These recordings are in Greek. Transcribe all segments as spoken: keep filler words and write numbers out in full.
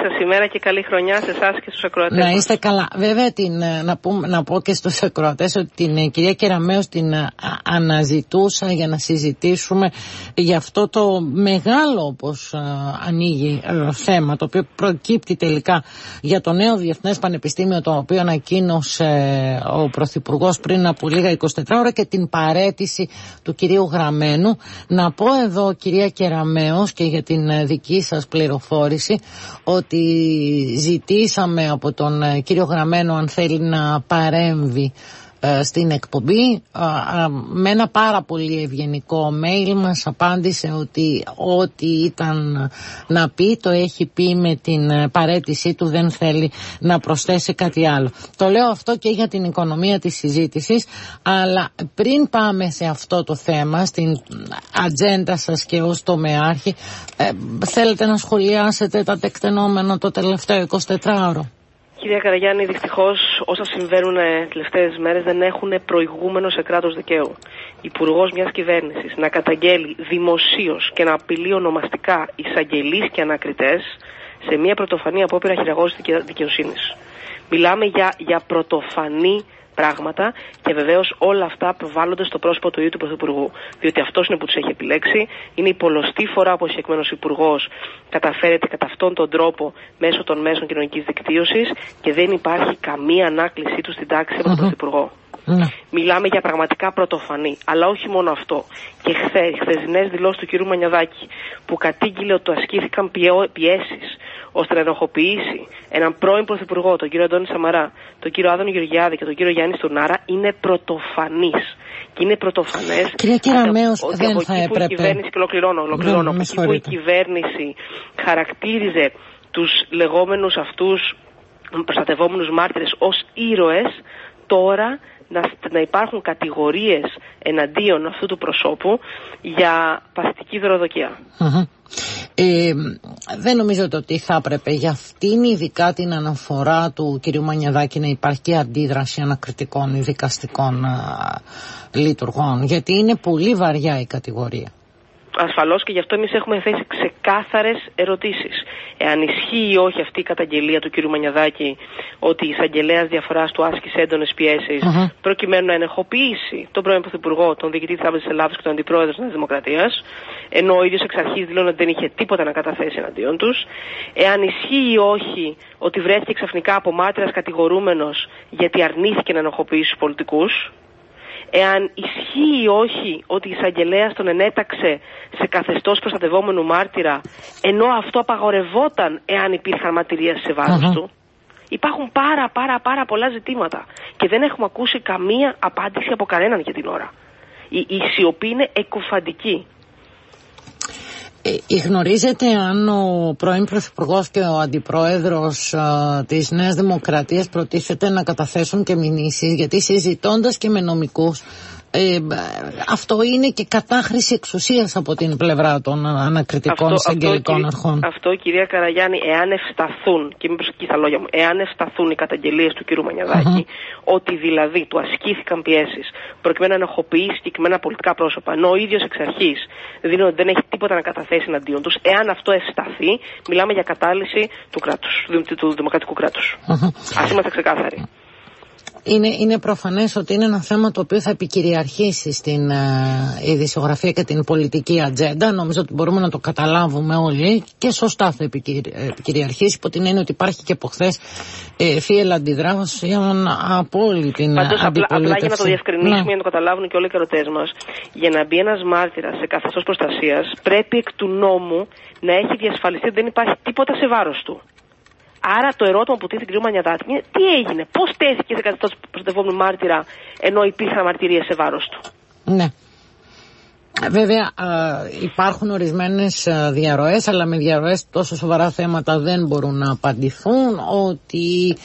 σας ημέρα και καλή χρονιά σε εσάς και στους ακροατές. Να είστε καλά. Βέβαια, την, να, πούμε, να πω και στους ακροατές ότι την ε, κυρία Κεραμέως την ε, αναζητούσα για να συζητήσουμε για αυτό το μεγάλο, όπως ε, ανοίγει ε, θέμα, το οποίο προκύπτει τελικά για το νέο Διεθνές Πανεπιστήμιο, το οποίο ανακοίνωσε ε, ο Πρωθυπουργός πριν από λίγα εικοσιτέσσερις ώρα, και την παραίτηση του κυρίου Γραμμένου. Να πω εδώ, κυρία Κεραμέως, και για την ε, δική σας πληροφόρηση, ότι ζητήσαμε από τον κύριο Γραμμένο αν θέλει να παρέμβει ε, στην εκπομπή. Ε, ε, με ένα πάρα πολύ ευγενικό mail μας απάντησε ότι ό,τι ήταν να πει το έχει πει με την παραίτησή του, δεν θέλει να προσθέσει κάτι άλλο. Το λέω αυτό και για την οικονομία της συζήτησης, αλλά πριν πάμε σε αυτό το θέμα, στην ατζέντα σας και ως τομεάρχη, ε, θέλετε να σχολιάσετε τα τεκτενόμενα το τελευταίο εικοσιτετράωρο? Κυρία Καραγιάννη, δυστυχώς όσα συμβαίνουν τις τελευταίες μέρες δεν έχουν προηγούμενο σε κράτος δικαίου. Υπουργός μιας κυβέρνησης να καταγγέλει δημοσίως και να απειλεί ονομαστικά εισαγγελείς και ανακριτές σε μια πρωτοφανή απόπειρα χειραγώγησης δικαιοσύνης. Μιλάμε για, για πρωτοφανή πράγματα και βεβαίως όλα αυτά προβάλλονται στο πρόσωπο του ίδιου του Πρωθυπουργού. Διότι αυτός είναι που τους έχει επιλέξει, είναι η πολλωστή φορά που ο συγκεκριμένος υπουργός καταφέρεται κατά αυτόν τον τρόπο μέσω των μέσων κοινωνικής δικτύωσης και δεν υπάρχει καμία ανάκλησή του στην τάξη από τον Πρωθυπουργό. Mm. Μιλάμε για πραγματικά πρωτοφανή. Αλλά όχι μόνο αυτό. Και χθε, χθεσινές δηλώσεις του κ. Μανιαδάκη, που κατήγγειλε ότι του ασκήθηκαν πιέσεις ώστε να ενοχοποιήσει έναν πρώην πρωθυπουργό, τον κ. Αντώνη Σαμαρά, τον κ. Άδωνη Γεωργιάδη και τον κ. Γιάννη Στουρνάρα, είναι πρωτοφανής. Και είναι πρωτοφανές. Κυρία Κεραμέως, δεν θα έπρεπε. Η κυβέρνηση, και ολοκληρώνω, ολοκληρώνω δεν, που η κυβέρνηση χαρακτήριζε τους λεγόμενους αυτούς προστατευόμενους μάρτυρες ως ήρωες, τώρα Να, να υπάρχουν κατηγορίες εναντίον αυτού του προσώπου για παθητική δωροδοκία. Uh-huh. Ε, δεν νομίζω ότι θα έπρεπε για αυτήν ειδικά την αναφορά του κ. Μανιαδάκη να υπάρχει και αντίδραση ανακριτικών ή δικαστικών α, λειτουργών, γιατί είναι πολύ βαριά η κατηγορία. Ασφαλώς, και γι' αυτό εμείς έχουμε θέσει ξεκάθαρες ερωτήσεις. Εάν ισχύει ή όχι αυτή η καταγγελία του κ. Μανιαδάκη ότι η εισαγγελέας διαφοράς του άσκησε έντονες πιέσεις uh-huh. προκειμένου να ενεχοποιήσει τον πρώην Πρωθυπουργό, τον διοικητή της Τράπεζας της Ελλάδας και τον αντιπρόεδρο της Νέας Δημοκρατίας, ενώ ο ίδιος εξ αρχής δηλώνει ότι δεν είχε τίποτα να καταθέσει εναντίον τους. Εάν ισχύει ή όχι ότι βρέθηκε ξαφνικά από μάρτυρας κατηγορούμενος γιατί αρνήθηκε να ενοχοποιήσει τους πολιτικούς. Εάν ισχύει ή όχι ότι η εισαγγελέας τον ενέταξε σε καθεστώς προστατευόμενου μάρτυρα, ενώ αυτό απαγορευόταν εάν υπήρχαν μαρτυρίες σε βάρος uh-huh. του. Υπάρχουν πάρα πάρα πάρα πολλά ζητήματα και δεν έχουμε ακούσει καμία απάντηση από κανέναν για την ώρα. Η, η σιωπή είναι εκκοφαντική. Ε, γνωρίζετε αν ο πρώην Πρωθυπουργός και ο Αντιπρόεδρος α, της Νέας Δημοκρατίας προτίθεται να καταθέσουν και μηνύσεις, γιατί συζητώντας και με νομικούς, ε, αυτό είναι και κατάχρηση εξουσίας από την πλευρά των ανακριτικών εισαγγελικών αρχών. Αυτό, κυρία Καραγιάννη, εάν ευσταθούν, και μην προσοχή στα λόγια μου, εάν ευσταθούν οι καταγγελίες του κ. Μανιαδάκη, uh-huh. ότι δηλαδή του ασκήθηκαν πιέσεις προκειμένου να ενοχοποιήσει συγκεκριμένα πολιτικά πρόσωπα, ενώ ο ίδιος εξ αρχής δίνει ότι δεν έχει τίποτα να καταθέσει εναντίον τους, εάν αυτό ευσταθεί, μιλάμε για κατάλυση του κράτους, του, του δημοκρατικού κράτους. Uh-huh. Ας είμαστε ξεκάθαροι. Είναι, είναι προφανές ότι είναι ένα θέμα το οποίο θα επικυριαρχήσει στην uh, ειδησιογραφία και την πολιτική ατζέντα. Νομίζω ότι μπορούμε να το καταλάβουμε όλοι και σωστά θα επικυριαρχήσει, υπό την έννοια ότι υπάρχει και από χθες ε, φύελα αντιδράσεων από όλη την Πάντως, αντιπολίτευση. Απλά για να το διευκρινίσουμε, για να το καταλάβουν και όλοι οι ερωτές μας, για να μπει ένας μάρτυρας σε καθεστώς προστασίας, πρέπει εκ του νόμου να έχει διασφαλιστεί ότι δεν υπάρχει τίποτα σε βάρος του. Άρα το ερώτημα που τίθεται κ. Μανιαδάκη είναι τι έγινε, πώς τέθηκε σε καθεστώς προστατευόμενου μάρτυρα ενώ υπήρχαν μαρτυρίες σε βάρος του. Ναι. Βέβαια υπάρχουν ορισμένες διαρροές, αλλά με διαρροές τόσο σοβαρά θέματα δεν μπορούν να απαντηθούν, ότι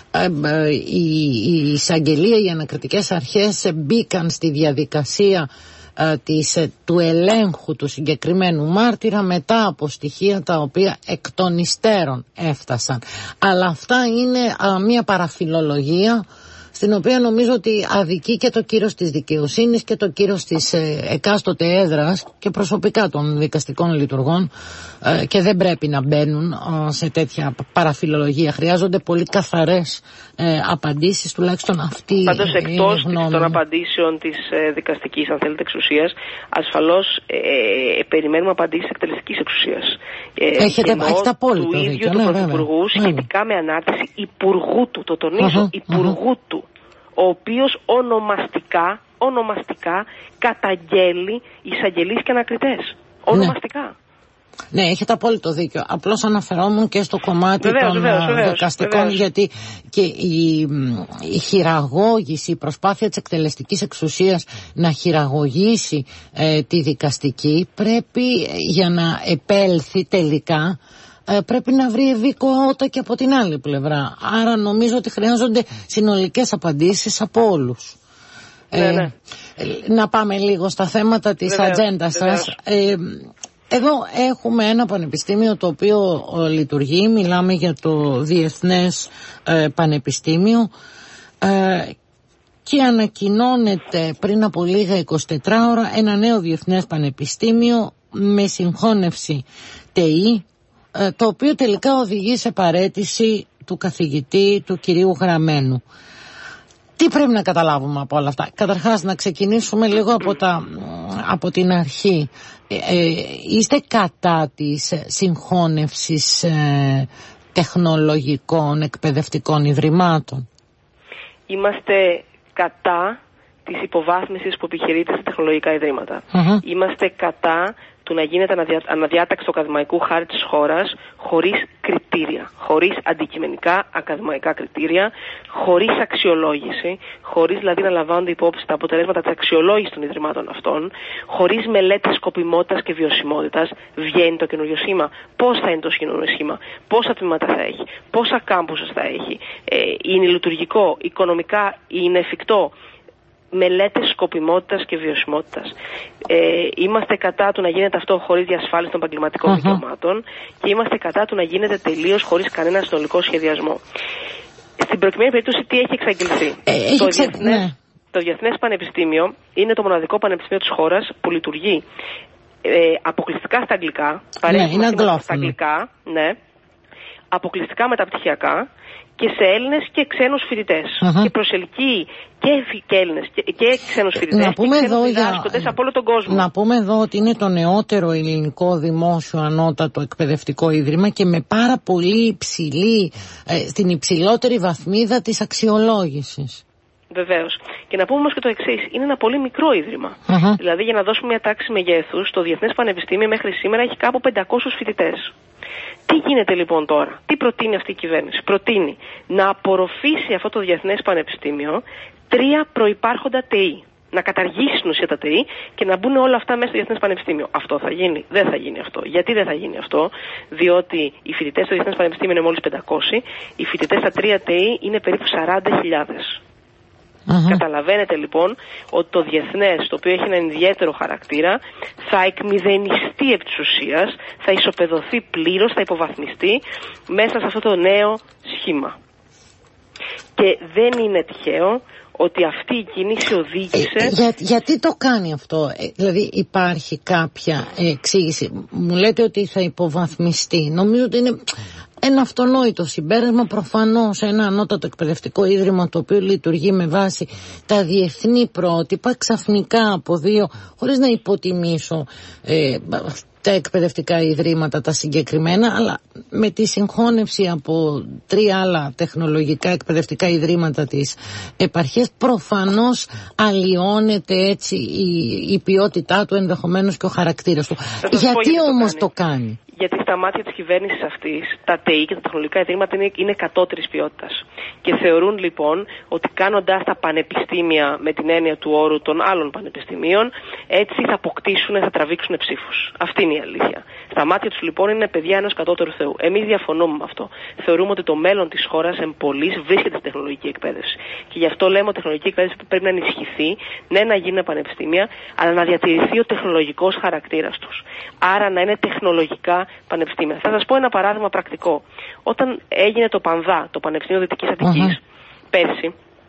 η εισαγγελία, οι ανακριτικές αρχές μπήκαν στη διαδικασία της, του ελέγχου του συγκεκριμένου μάρτυρα μετά από στοιχεία τα οποία εκ των υστέρων έφτασαν. Αλλά αυτά είναι α, μια παραφιλολογία στην οποία νομίζω ότι αδικεί και το κύρος της δικαιοσύνης και το κύρος της ε, εκάστοτε έδρας και προσωπικά των δικαστικών λειτουργών, ε, και δεν πρέπει να μπαίνουν ε, σε τέτοια παραφιλολογία. Χρειάζονται πολύ καθαρές ε, απαντήσεις, τουλάχιστον αυτή. Πάντως, εκτός των απαντήσεων της ε, δικαστικής, αν θέλετε, εξουσίας, ασφαλώς ε, ε, περιμένουμε απαντήσεις εκτελεστικής εξουσίας. Ε, Έχετε, έχετε απόλυτο του δίκιο, ίδιου ναι, του Πρωθυπουργού σχετικά με ανάρτηση υπουργού του, το τονίζω, uh-huh, υπουργού uh-huh. του, ο οποίος ονομαστικά, ονομαστικά καταγγέλει εισαγγελείς και ανακριτές. Ονομαστικά. Ναι. Ναι, έχετε απόλυτο δίκιο. Απλώς αναφερόμουν και στο κομμάτι βεβαίως, των βεβαίως, βεβαίως, δικαστικών, βεβαίως. Γιατί και η, η χειραγώγηση, η προσπάθεια της εκτελεστικής εξουσίας να χειραγωγήσει ε, τη δικαστική πρέπει, για να επέλθει τελικά, ε, πρέπει να βρει ευήκοτα και από την άλλη πλευρά. Άρα νομίζω ότι χρειάζονται συνολικές απαντήσεις από όλους. Ναι, ε, ναι. Να πάμε λίγο στα θέματα της ατζέντας σας. Ε, Εδώ έχουμε ένα πανεπιστήμιο το οποίο λειτουργεί, μιλάμε για το Διεθνές ε, Πανεπιστήμιο ε, και ανακοινώνεται πριν από λίγα εικοσιτέσσερις ώρα ένα νέο Διεθνές Πανεπιστήμιο με συγχώνευση ΤΕΙ, ε, το οποίο τελικά οδηγεί σε παραίτηση του καθηγητή του κυρίου Γραμμένου. Τι πρέπει να καταλάβουμε από όλα αυτά? Καταρχάς να ξεκινήσουμε λίγο από, τα, από την αρχή. Ε, ε, είστε κατά της συγχώνευσης ε, τεχνολογικών εκπαιδευτικών ιδρυμάτων? Είμαστε κατά της υποβάθμισης που επιχειρείται σε τεχνολογικά ιδρύματα. Uh-huh. Είμαστε κατά του να γίνεται αναδιά, αναδιάταξη του ακαδημαϊκού χάρτη της χώρας χωρίς κριτήρια, χωρίς αντικειμενικά ακαδημαϊκά κριτήρια, χωρίς αξιολόγηση, χωρίς δηλαδή να λαμβάνονται υπόψη τα αποτελέσματα της αξιολόγησης των ιδρυμάτων αυτών, χωρίς μελέτες σκοπιμότητας και βιωσιμότητας. Βγαίνει το καινούριο σχήμα, πώς θα είναι το καινούριο σχήμα, πόσα τμήματα θα έχει, πόσα κάμπουσες θα έχει, ε, είναι λειτουργικό, οικονομικά είναι εφικτό. Μελέτες σκοπιμότητας και βιωσιμότητας. Ε, είμαστε κατά του να γίνεται αυτό χωρίς διασφάλιση των επαγγελματικών uh-huh. δικαιωμάτων και είμαστε κατά του να γίνεται τελείως χωρίς κανένα συνολικό σχεδιασμό. Στην προκειμένη περίπτωση, τι έχει εξαγγελθεί? Ε, έχει το, ξε... Διεθνές, ναι. το Διεθνές Πανεπιστήμιο είναι το μοναδικό πανεπιστήμιο της χώρας που λειτουργεί ε, αποκλειστικά στα αγγλικά, παρέχει ναι, στα αγγλικά, ναι, αποκλειστικά μεταπτυχιακά και σε Έλληνες και ξένους φοιτητές. Uh-huh. Και προσελκύει και, και Έλληνες και, και ξένους φοιτητές και ξένους διδάσκοντες από όλο τον κόσμο. Να πούμε εδώ ότι είναι το νεότερο ελληνικό δημόσιο ανώτατο εκπαιδευτικό ίδρυμα και με πάρα πολύ υψηλή, ε, στην υψηλότερη βαθμίδα της αξιολόγησης. Βεβαίως. Και να πούμε όμως και το εξής. Είναι ένα πολύ μικρό ίδρυμα. Uh-huh. Δηλαδή, για να δώσουμε μια τάξη μεγέθους, το Διεθνές Πανεπιστήμιο μέχρι σήμερα έχει κάπου πεντακόσιους φοιτητές. Τι γίνεται λοιπόν τώρα? Τι προτείνει αυτή η κυβέρνηση? Προτείνει να απορροφήσει αυτό το Διεθνές Πανεπιστήμιο τρία προϋπάρχοντα ΤΕΙ. Να καταργήσει στην ουσία τα ΤΕΙ και να μπουν όλα αυτά μέσα στο Διεθνές Πανεπιστήμιο. Αυτό θα γίνει? Δεν θα γίνει αυτό. Γιατί δεν θα γίνει αυτό? Διότι οι φοιτητές στο Διεθνές Πανεπιστήμιο είναι μόλις πεντακόσιοι, οι φοιτητές στα τρία ΤΕΙ είναι περίπου σαράντα χιλιάδες. Uh-huh. Καταλαβαίνετε λοιπόν ότι το διεθνές, το οποίο έχει έναν ιδιαίτερο χαρακτήρα, θα εκμηδενιστεί επί της ουσίας, θα ισοπεδωθεί πλήρως, θα υποβαθμιστεί μέσα σε αυτό το νέο σχήμα. Και δεν είναι τυχαίο ότι αυτή η κίνηση οδήγησε... Ε, για, γιατί το κάνει αυτό? Ε, δηλαδή υπάρχει κάποια εξήγηση? Μου λέτε ότι θα υποβαθμιστεί. Νομίζω ότι είναι... ένα αυτονόητο συμπέρασμα. Προφανώς ένα ανώτατο εκπαιδευτικό ίδρυμα το οποίο λειτουργεί με βάση τα διεθνή πρότυπα, ξαφνικά από δύο, χωρίς να υποτιμήσω ε, τα εκπαιδευτικά ιδρύματα τα συγκεκριμένα, αλλά με τη συγχώνευση από τρία άλλα τεχνολογικά εκπαιδευτικά ιδρύματα της επαρχίας, προφανώς αλλοιώνεται έτσι η, η ποιότητά του, ενδεχομένως και ο χαρακτήρας του. Γιατί όμως το κάνει? Γιατί στα μάτια της κυβέρνησης αυτής, τα ΤΕΙ και τα τεχνολογικά ιδρύματα είναι, είναι κατώτερης ποιότητας. Και θεωρούν λοιπόν ότι κάνοντας τα πανεπιστήμια με την έννοια του όρου των άλλων πανεπιστημίων, έτσι θα αποκτήσουν, θα τραβήξουν ψήφους. Αυτή είναι η αλήθεια. Στα μάτια τους λοιπόν είναι παιδιά ενός κατώτερου θεού. Εμείς διαφωνούμε με αυτό. Θεωρούμε ότι το μέλλον της χώρας εμπολής βρίσκεται στη τεχνολογική εκπαίδευση. Και γι' αυτό λέμε ότι η τεχνολογική εκπαίδευση πρέπει να ενισχυθεί, ναι, να γίνουν πανεπιστήμια, αλλά να διατηρηθεί ο τεχνολογικός χαρακτήρας τους. Άρα να είναι τεχνολογικά πανεπιστήμια. Θα σας πω ένα παράδειγμα πρακτικό. Όταν έγινε το ΠΑΝΔΑ, το Πανεπιστήμιο Δυτικής Αττικής, uh-huh. πέρσι,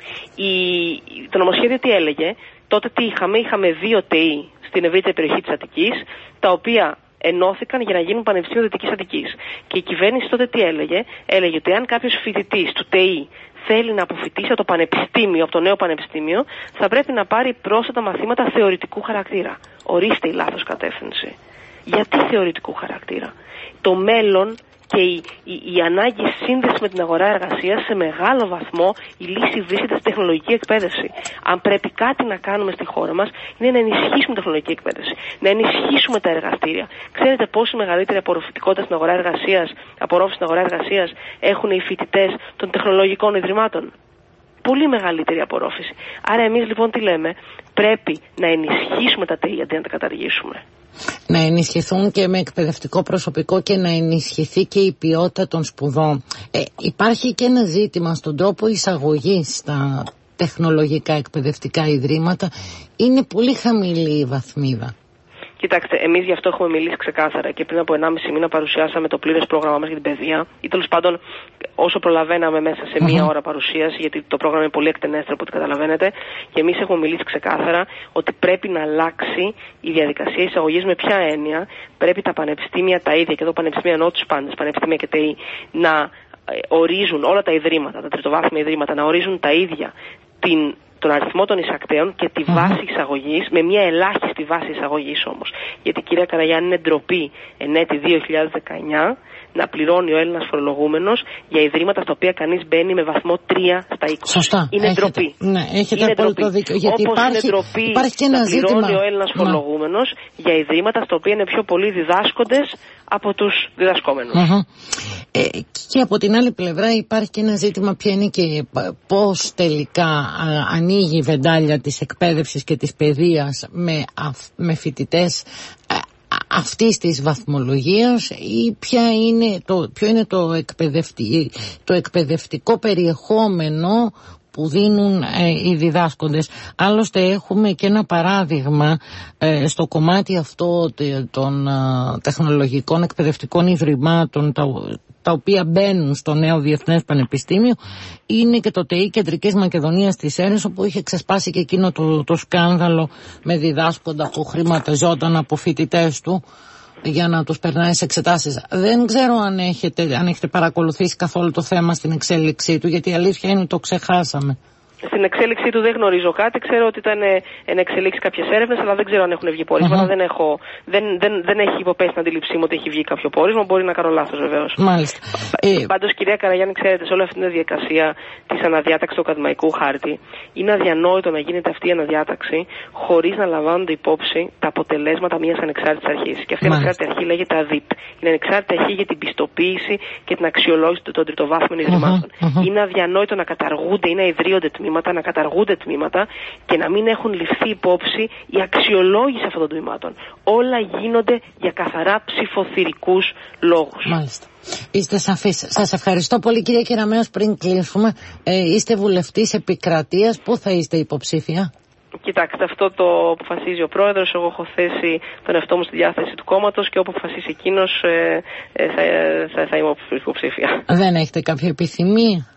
Η, το νομοσχέδιο τι έλεγε? Τότε τι είχαμε? Είχαμε δύο ΤΕΙ στην ευρύτερη περιοχή της Αττικής, τα οποία ενώθηκαν για να γίνουν Πανεπιστήμιο Δυτικής Αττικής. Και η κυβέρνηση τότε τι έλεγε? Έλεγε ότι αν κάποιος φοιτητής του ΤΕΙ θέλει να αποφοιτήσει από το πανεπιστήμιο, από το νέο πανεπιστήμιο, θα πρέπει να πάρει πρόσθετα μαθήματα θεωρητικού χαρακτήρα. Ορίστε η λάθος κατεύθυνση. Γιατί θεωρητικού χαρακτήρα? Το μέλλον και η, η, η ανάγκη σύνδεση με την αγορά εργασίας, σε μεγάλο βαθμό η λύση βρίσκεται στη τεχνολογική εκπαίδευση. Αν πρέπει κάτι να κάνουμε στη χώρα μας, είναι να ενισχύσουμε την τεχνολογική εκπαίδευση, να ενισχύσουμε τα εργαστήρια. Ξέρετε πόση μεγαλύτερη απορροφητικότητα στην αγορά εργασίας, απορρόφηση στην αγορά εργασίας έχουν οι φοιτητές των τεχνολογικών ιδρυμάτων? Πολύ μεγαλύτερη απορρόφηση. Άρα εμείς λοιπόν τι λέμε? Πρέπει να ενισχύσουμε τα ΤΕΙ αντί να τα καταργήσουμε. Να ενισχυθούν και με εκπαιδευτικό προσωπικό και να ενισχυθεί και η ποιότητα των σπουδών. Ε, υπάρχει και ένα ζήτημα στον τρόπο εισαγωγής στα τεχνολογικά εκπαιδευτικά ιδρύματα. Είναι πολύ χαμηλή η βαθμίδα. Κοιτάξτε, εμείς γι' αυτό έχουμε μιλήσει ξεκάθαρα και πριν από ενάμιση μήνα παρουσιάσαμε το πλήρες πρόγραμμα μας για την παιδεία, ή τέλος πάντων όσο προλαβαίναμε μέσα σε μία ώρα παρουσίαση, γιατί το πρόγραμμα είναι πολύ εκτενέστερο από ό,τι καταλαβαίνετε. Και εμείς έχουμε μιλήσει ξεκάθαρα ότι πρέπει να αλλάξει η διαδικασία εισαγωγής. Με ποια έννοια? Πρέπει τα πανεπιστήμια τα ίδια, και εδώ πανεπιστήμια εννοώ τους πάντες, πανεπιστήμια και ΤΕΙ, να ορίζουν όλα τα ιδρύματα, τα τριτοβάθμια ιδρύματα, να ορίζουν τα ίδια την. τον αριθμό των εισακτέων και τη βάση εισαγωγής, με μια ελάχιστη βάση εισαγωγής όμως. Γιατί, κυρία Καραγιάννη, είναι ντροπή εν έτη δύο χιλιάδες δεκαεννιά να πληρώνει ο Έλληνας φορολογούμενος για ιδρύματα στα οποία κανείς μπαίνει με βαθμό τρία στα είκοσι. Σωστά. Είναι έχετε, ντροπή. Ναι, έχετε είναι απόλυτο δίκιο. Γιατί Όπως υπάρχει, είναι ντροπή υπάρχει και ένα να πληρώνει ζήτημα. ο Έλληνας φορολογούμενος ναι. για ιδρύματα στα οποία είναι πιο πολλοί διδάσκοντες από τους διδασκόμενους. Mm-hmm. Ε, και από την άλλη πλευρά υπάρχει και ένα ζήτημα ποια είναι και πώς τελικά α, ανοίγει η βεντάλια της εκπαίδευσης και της παιδείας με, με φοιτητές α, αυτής της βαθμολογίας, ή ποια είναι το, ποιο είναι το, εκπαιδευτι, το εκπαιδευτικό περιεχόμενο που δίνουν ε, οι διδάσκοντες. Άλλωστε έχουμε και ένα παράδειγμα ε, στο κομμάτι αυτό των ε, τεχνολογικών εκπαιδευτικών ιδρυμάτων, τα, τα οποία μπαίνουν στο νέο Διεθνές Πανεπιστήμιο, είναι και το ΤΕΙ Κεντρικής Μακεδονίας της Έρευνας, όπου είχε ξεσπάσει και εκείνο το, το σκάνδαλο με διδάσκοντα που χρηματαζόταν από φοιτητές του για να τους περνάει σε εξετάσεις. Δεν ξέρω αν έχετε, αν έχετε παρακολουθήσει καθόλου το θέμα στην εξέλιξή του, γιατί η αλήθεια είναι ότι το ξεχάσαμε. Στην εξέλιξή του δεν γνωρίζω κάτι. Ξέρω ότι ήταν εν εξελίξει κάποιες έρευνες, αλλά δεν ξέρω αν έχουν βγει πόρισμα. Uh-huh. Δεν, έχω, δεν, δεν, δεν έχει υποπέσει την αντίληψή μου ότι έχει βγει κάποιο πόρισμα. Μπορεί να κάνω λάθος βεβαίως. Μάλιστα. Ε... Πάντως, κυρία Καραγιάννη, ξέρετε, σε όλη αυτή τη διαδικασία της αναδιάταξης του ακαδημαϊκού χάρτη, είναι αδιανόητο να γίνεται αυτή η αναδιάταξη χωρίς να λαμβάνονται υπόψη τα αποτελέσματα μιας ανεξάρτητης αρχής. Και αυτή η ανεξάρτητη αρχή λέγεται ΑΔΥΠ. Είναι ανεξάρτητη αρχή για την πιστοποίηση και την αξιολόγηση των τριτοβάθμιων ιδρυμάτων. Uh-huh. Uh-huh. Είναι αδιανόητο να καταργούνται ή να ιδρύονται τμήματα, να καταργούνται τμήματα και να μην έχουν ληφθεί υπόψη η αξιολόγηση αυτών των τμήματων. Όλα γίνονται για καθαρά ψηφοθυρικούς λόγους. Μάλιστα. Είστε σαφείς. Σας ευχαριστώ πολύ, κυρία Κεραμέως. Πριν κλείσουμε, ε, είστε βουλευτής επικρατείας. Πού θα είστε υποψήφια? Κοιτάξτε, αυτό το αποφασίζει ο πρόεδρος. Εγώ έχω θέσει τον εαυτό μου στη διάθεση του κόμματος και όπου αποφασίσει εκείνος ε, ε, θα, θα, θα είμαι υποψήφια. Δεν έχετε κάποια επιθυμία?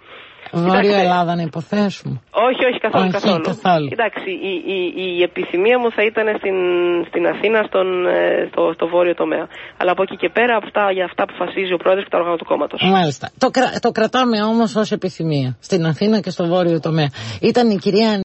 Βόρεια Ελλάδα να υποθέσουμε? Όχι, όχι, καθόλου. όχι καθόλου. καθόλου. Κοιτάξτε, η, η, η επιθυμία μου θα ήταν στην, στην Αθήνα, στον, στο, στο βόρειο τομέα. Αλλά από εκεί και πέρα, αυτά, για αυτά που αποφασίζει ο πρόεδρος και τα όργανα του κόμματος. Μάλιστα. Το, το κρατάμε όμως ως επιθυμία. Στην Αθήνα και στο βόρειο τομέα. Ήταν η κυρία